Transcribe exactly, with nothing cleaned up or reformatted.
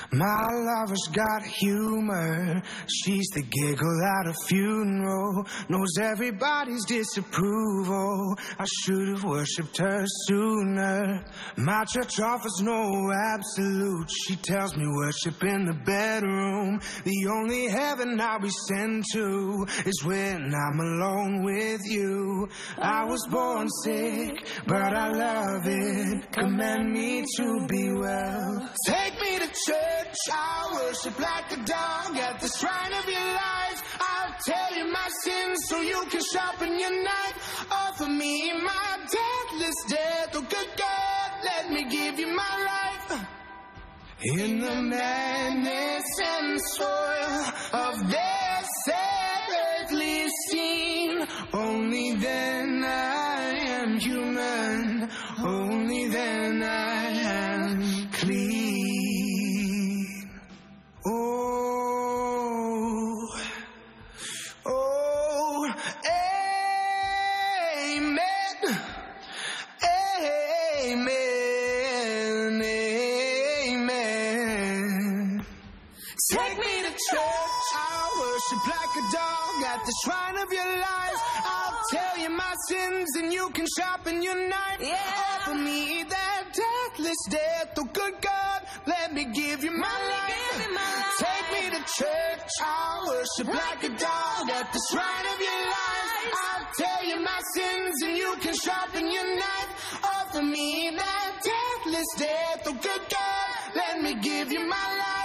My lover's got humor. She's the giggle at a funeral. Knows everybody's disapproval. I should have worshipped her sooner. My church offers no absolute. She tells me worship in the bedroom. The only heaven I'll be sent to is when I'm alone with you. I was born sick, but I love it. Command me to be well. Take me to church, I'll worship like a dog at the shrine of your life. I'll tell you my sins so you can sharpen your knife. Offer me my deathless death, oh good God, let me give you my life. In the madness and soil of this earthly scene, only then I am human, only then I am clean. Oh, oh, amen, amen, amen. Take me to church, I'll worship like a dog at the shrine of your life. I'll tell you my sins and you can sharpen your knife. Yeah. Offer me that deathless death, oh good God, let me give you my life. Take me to church, I'll worship like a dog at the shrine of your life. I'll tell you my sins and you can sharpen your knife. Offer me that deathless death, oh good God, let me give you my life.